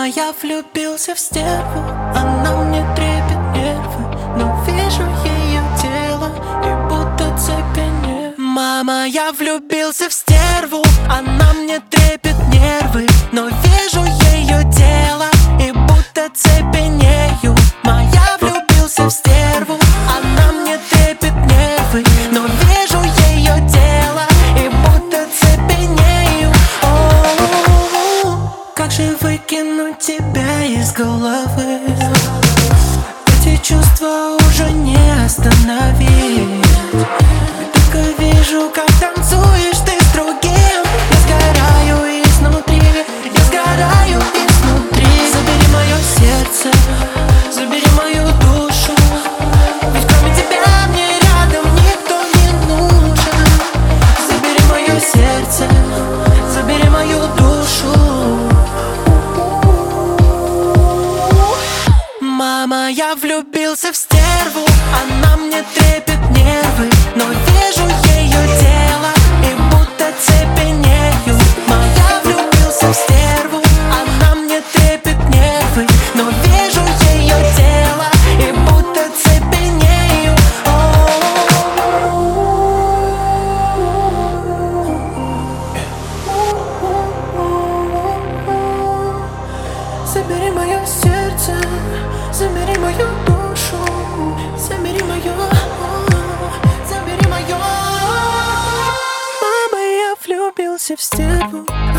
Мама, я влюбился в стерву, она мне трепет нервы, но вижу ее тело и будто цепенею. Мама, я влюбился в стерву, она мне трепет нервы, но вижу ее тело и будто цепенею. Моя влюбился в стерву, она мне трепет нервы, но вижу ее тело и будто цепенею. Как же выкинуть тебя из головы? Эти чувства уже не остановить. Только вижу, как танцуешь ты с другим. Я сгораю изнутри, я сгораю изнутри. Забери мое сердце, забери мою душу, ведь кроме тебя мне рядом никто не нужен. Забери мое сердце, забери мою душу. Мама, я влюбился в стерву, она мне трепет нервы, но вижу ее тело и будто цепенею. Моя влюбился в стерву, она мне трепет нервы, но вижу ее тело и будто цепенею. Забери мое сердце, забери мою душу, забери мое, забери мое. Мама, я влюбился в стерву.